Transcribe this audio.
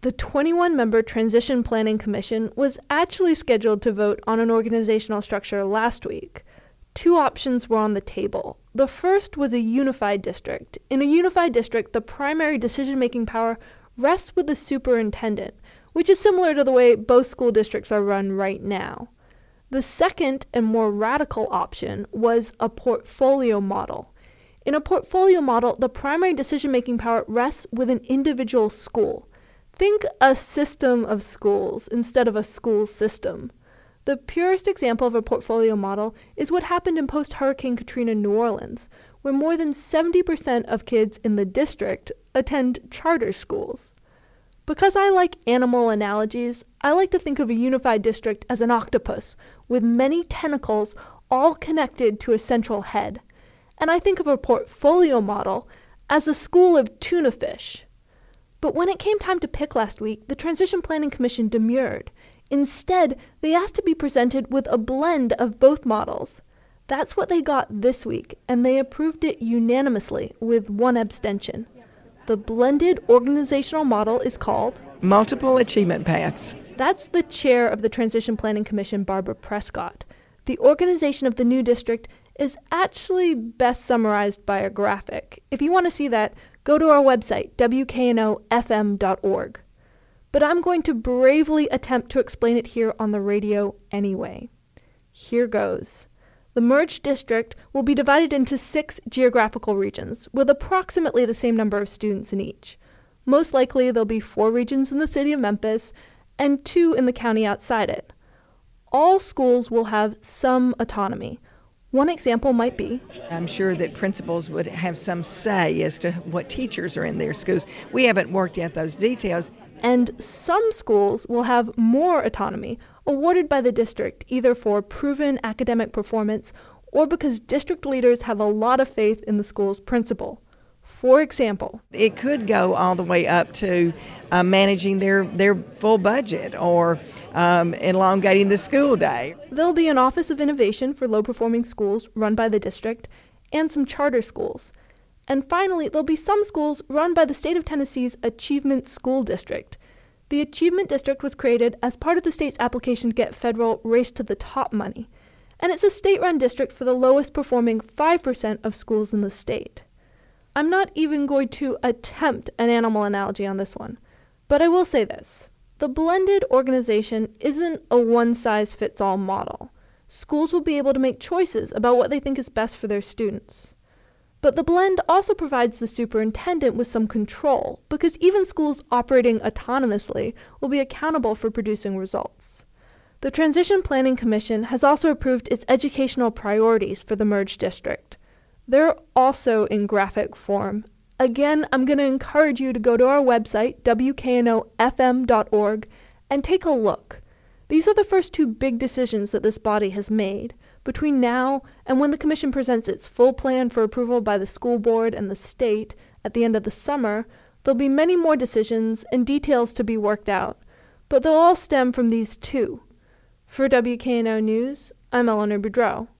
The 21-member Transition Planning Commission was actually scheduled to vote on an organizational structure last week. Two options were on the table. The first was a unified district. In a unified district, the primary decision-making power rests with the superintendent, which is similar to the way both school districts are run right now. The second and more radical option was a portfolio model. In a portfolio model, the primary decision-making power rests with an individual school. Think a system of schools instead of a school system. The purest example of a portfolio model is what happened in post-Hurricane Katrina New Orleans, where more than 70% of kids in the district attend charter schools. Because I like animal analogies, I like to think of a unified district as an octopus with many tentacles all connected to a central head. And I think of a portfolio model as a school of tuna fish. But when it came time to pick last week, the Transition Planning Commission demurred. Instead, they asked to be presented with a blend of both models. That's what they got this week, and they approved it unanimously with one abstention. The blended organizational model is called Multiple Achievement Paths. That's the chair of the Transition Planning Commission, Barbara Prescott. The organization of the new district is actually best summarized by a graphic. If you want to see that, go to our website, wknofm.org. But I'm going to bravely attempt to explain it here on the radio anyway. Here goes. The merged district will be divided into 6 geographical regions, with approximately the same number of students in each. Most likely, there'll be 4 regions in the city of Memphis and 2 in the county outside it. All schools will have some autonomy. One example might be, I'm sure that principals would have some say as to what teachers are in their schools. We haven't worked out those details. And some schools will have more autonomy, awarded by the district, either for proven academic performance or because district leaders have a lot of faith in the school's principal. For example, it could go all the way up to managing their full budget or elongating the school day. There'll be an Office of Innovation for low-performing schools run by the district and some charter schools. And finally, there'll be some schools run by the state of Tennessee's Achievement School District. The Achievement District was created as part of the state's application to get federal Race to the Top money. And it's a state-run district for the lowest performing 5% of schools in the state. I'm not even going to attempt an animal analogy on this one, but I will say this. The blended organization isn't a one-size-fits-all model. Schools will be able to make choices about what they think is best for their students. But the blend also provides the superintendent with some control, because even schools operating autonomously will be accountable for producing results. The Transition Planning Commission has also approved its educational priorities for the merged district. They're also in graphic form. Again, I'm going to encourage you to go to our website, wknofm.org, and take a look. These are the first 2 big decisions that this body has made. Between now and when the commission presents its full plan for approval by the school board and the state at the end of the summer, there'll be many more decisions and details to be worked out, but they'll all stem from these 2. For WKNO News, I'm Eleanor Boudreau.